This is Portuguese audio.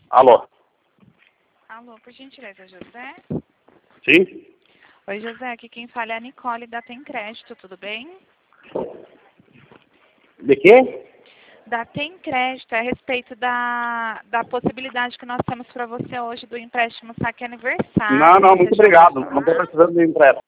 Alô? Alô, por gentileza, José? Sim? Oi, José, aqui quem fala é a Nicole da Tem Crédito, tudo bem? De quê? Da Tem Crédito, é a respeito da possibilidade que nós temos para você hoje do empréstimo saque aniversário. Não, Você muito já obrigado. ouviu Não estou falar? precisando de empréstimo.